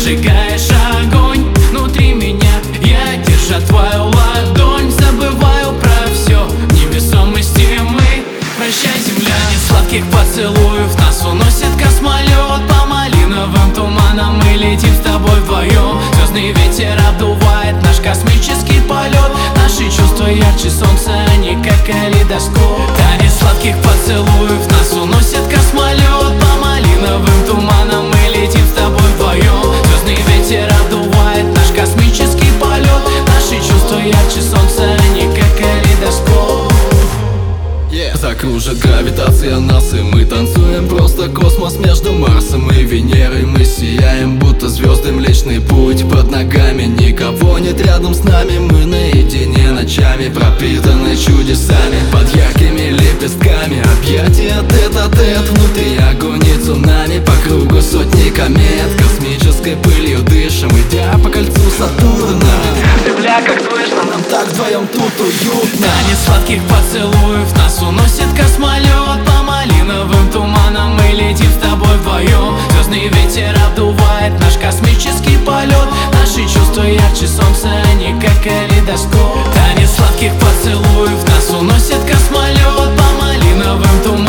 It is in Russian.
зажигаешь огонь внутри меня. Я, держа твою ладонь, забываю про все. В невесомости мы, прощай, земля. Нет сладких поцелуев, нас уносит космолет. По малиновым туманам мы летим с тобой вдвоем. Звездный ветер обдувает наш космический полет. Наши чувства ярче солнца, они как калейдоскоп. Танец сладких поцелуев, нас уносит космолет. По малиновым туманам мы летим с тобой вдвоем. Звездный ветер обдувает наш космический полет. Наши чувства ярче солнца, они как калейдоскоп. Закружит гравитация нас, и мы танцуем просто космос между Марсом и Венерой. Мы сияем, будто звезды, Млечный Путь под ногами. Никого нет рядом с нами, мы наедине ночами, пропитаны чудесами под яркими лепестками. Объятия тет-а-тет, внутри огонь и цунами. По кругу сотни комет, космической пылью дышим, идя по кольцу Сатурна. Земля, как слышно, нам так вдвоем тут уютно. Танец сладких поцелуев, нас уносит космолет. По малиновым туманам мы летим с тобой вдвоем. Звездный ветер обдувает наш космический полет. Наши чувства ярче солнца, они как калейдоскоп. Танец сладких поцелуев, нас уносит космолет. По малиновым туманам